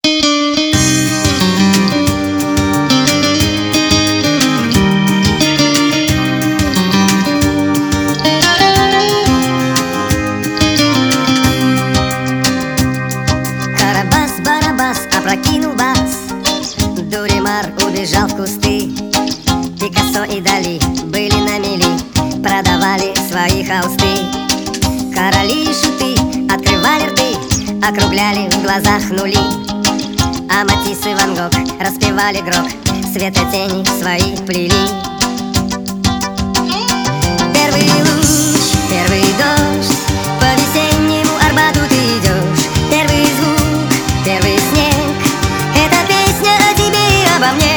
Карабас-барабас опрокинул бас, Дуримар убежал в кусты. Пикассо и Дали были на мели, продавали свои холсты. Короли и шуты открывали рты, округляли в глазах нули. А Матисс и Ван Гог распевали грок, светотени свои плели. Первый луч, первый дождь, по весеннему Арбату ты идешь. Первый звук, первый снег, это песня о тебе и обо мне.